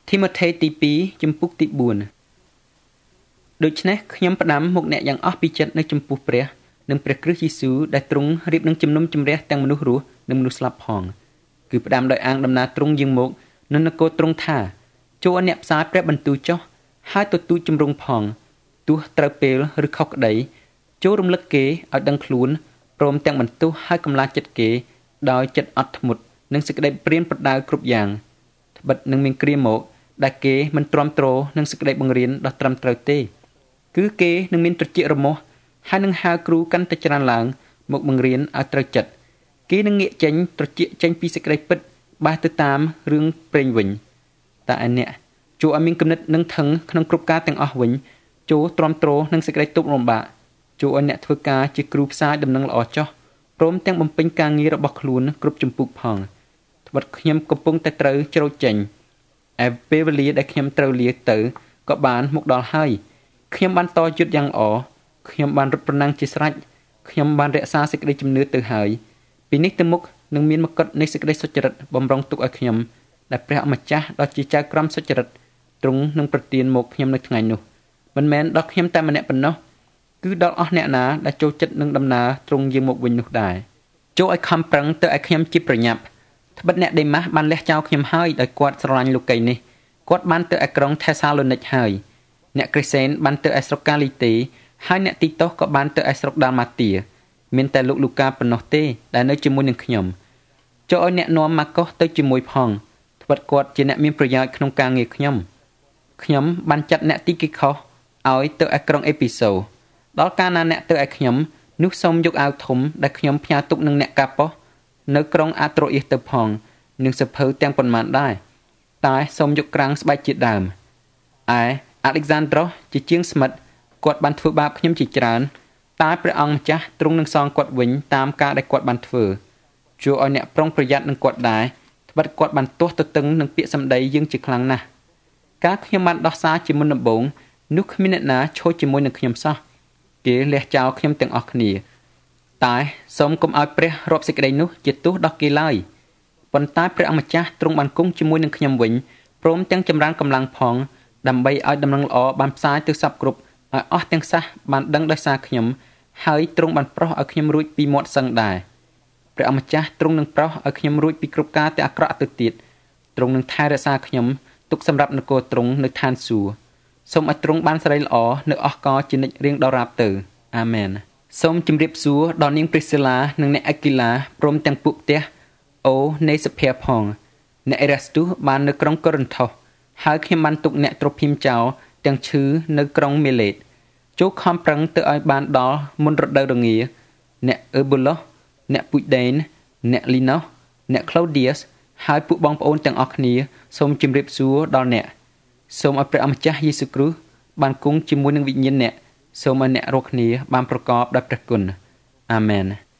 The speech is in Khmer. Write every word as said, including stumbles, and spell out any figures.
ធីម៉ូថេទីពីរជំពូកទីបួនដូច្នេះខ្ញុំផ្ដាំមកអ្នកយ៉ាងអស់ពីចិត្តនៅចំពោះព្រះនិងព្រះគ្រីស្ទយេស៊ូវដែលទ្រង់រៀបនឹងជំនុំជម្រះទាំងមនុស្សរស់និងមនុស្សស្លាប់ផងគឺផ្ដាំដោយអាងដំណើរទ្រង់យាងមកនៅនគរទ្រង់ថាចូលឲ្យអ្នកផ្សាយព្រះបន្ទូលចុះហើយទទូចជំរងផងទោះត្រូវពេលឬខុសក្តីចូលរំលឹកគេឲ្យដឹងខ្លួនព្រមទាំងបន្ទោសឲ្យកម្លាចចិត្តគេដោយចិត្តអត់ធ្មត់និងសេចក្តីព្រានប្រដៅគ្រប់យ៉ាងត្បិតនឹងមានគ្រាមកដែលគេមិនទ្រាំទ្រនឹងសេចក្តីបង្រៀនដ៏ត្រឹមត្រូវទេគឺគេនឹងមានត្រចៀករមាស់ហើយនឹងហៅគ្រូកាន់តែច្រើនឡើងមកបង្រៀនឲ្យត្រូវចិត្តគេនឹងងាកចេញត្រចៀកចេញពីសេចក្តីពិតបែរទៅតាមរឿងព្រេងវិញតែឯអ្នកចូលឲ្យមានគំនិតនឹងថឹងក្នុងគ្រប់ការទាំងអស់វិញចូលទ្រាំទ្រនឹងសេចក្តីទុក្ខលំបាកចូលឲ្យអ្នកធ្វើការជាគ្រូផ្សាយដំណឹងល្អចុះព្រមទាំងបំពេញការងាររបស់ខ្លួនគ្រប់ជំពូកផងត្បិតខ្ញុំកំពុងតែត្រូវជ្រោកចេញឯពេលវេលាដែលខ្ញុំត្រូវលាទៅក៏បានមកដល់ហើយខ្ញុំបានតយុទ្ធយ៉ាងល្អខ្ញុំបានរត់ប្រណាំងជាស្រេចខ្ញុំបានរក្សាសេចក្តីជំនឿទៅហើយពីនេះទៅមុខនឹងមានមកុដនៃសេចក្តីសុចរិតបំរុងទុកឲ្យខ្ញុំដែលព្រះអម្ចាស់ដ៏ជាចៅក្រមសុចរិតទ្រង់នឹងប្រទានមកខ្ញុំនៅថ្ងៃនោះមិនមែនដល់ខ្ញុំតែម្នាក់ប៉ុណ្ណោះគឺដល់អស់អ្នកណាដែលចូលចិត្តនឹងដំណើរទ្រង់យាងមកវិញនោះដែរចូលឲ្យខំប្រឹងទៅឲ្យខ្ញុំជាប្រញាប់ត្បិតអ្នកដេម៉ាស់បានលះចោលខ្ញុំហើយដោយគាត់ស្រឡាញ់លោកីនេះគាត់បានទៅឯក្រុងថេសាឡូនីកហើយអ្នកគ្រីស្ទែនបានទៅឯស្រុកកាលីទេហើយអ្នកទីតុសក៏បានទៅឯស្រុកដាល់ម៉ាទាមានតែលោកលូកាប៉ុណ្ណោះទេដែលនៅជាមួយនឹងខ្ញុំចូលឲ្យអ្នកនាំម៉ាកុសទៅជាមួយផងត្បិតគាត់ជាអ្នកមានប្រយោជន៍ក្នុងការងារខ្ញុំខ្ញុំបានចាត់អ្នកទីគីខុសឲ្យទៅឯក្រុងអេពីសូដល់កាលណាអ្នកទៅឯខ្ញុំនោះសូមយកអាវធំដែលខ្ញុំផ្ញើទុកនឹងអ្នកកាប៉ុសនៅក្រុងអាត្រូអ៊ីសទៅផងនឹងសភៅទាំងប៉ុន្មានដែរតែសូមយកក្រាំងស្បែកជាដើមឯអាឡិចសាន់ដ្រូសជាជាងស្មិតគាត់បានធ្វើបាបខ្ញុំជាច្រើនតែព្រះអង្គម្ចាស់ទ្រង់នឹងសងគាត់វិញតាមការដែលគាត់បានធ្វើជួយឲ្យអ្នកប្រុងប្រយ័ត្ននឹងគាត់ដែរត្បិតគាត់បានទាស់ទទឹងនឹងពាក្យសម្ដីយើងជាខ្លាំងណាស់ការខ្ញុំបានដោះសារជាមុនដំបូងនោះគ្មានអ្នកណាឈរជាមួយនឹងខ្ញុំសោះគេលះចោលខ្ញុំទាំងអស់គ្នាតែសូមកុំឲ្យព្រះរាប់សេចក្តីនោះជាទោសដល់គេឡើយប៉ុន្តែព្រះអម្ចាស់ទ្រង់បានគង់ជាមួយនឹងខ្ញុំវិញព្រមទាំងចម្រើនកម្លាំងផងដើម្បីឲ្យដំណឹងល្អបានផ្សាយទៅសព្វគ្រប់ឲ្យអស់ទាំងសះបានដឹងដោយសារខ្ញុំហើយទ្រង់បានប្រោះឲ្យខ្ញុំរួចពីមាត់សឹងដែរព្រះអម្ចាស់ទ្រង់នឹងប្រោះឲ្យខ្ញុំរួចពីគ្រប់ការទាំងអាក្រក់ទៅទៀតទ្រង់នឹងថែរក្សាខ្ញុំទុកសម្រាប់នគរទ្រង់នៅឋានសួគ៌សូមឲ្យទ្រង់បានសេរីល្អនៅអស់កលជានិច្ចរៀងដរាបទៅអាមែនសូមជម្រាបសួរដល់នាងព្រីស៊ីឡានិងអ្នកអាគីឡាព្រមទាំងពួកផ្ទះអូនៃសភាផងអ្នកអេរ៉ាស្ទូសបាននៅក្រុងកូរិនថូសហើយខ្ញុំបានទុកអ្នកត្រូភីមចោលទាំងឈឺនៅក្រុងមេលេតចូលខំប្រឹងទៅឲ្យបានដល់មុនរដូវរងាអ្នកអឺបូឡូសអ្នកពុយដេនអ្នកលីណូសអ្នកក្លូឌៀសហើយពួកបងប្អូនទាំងអស់គ្នាសូមជម្រាបសួរដល់អ្នកសូមឲ្យព្រះអម្ចាស់យេស៊ូវគ្រីស្ទបានគង់ជាមួយនឹងវិញ្ញាណអ្នកសូមឲ្យអ្នករាល់គ្នាបានប្រកបដោយព្រះគុណអាមែន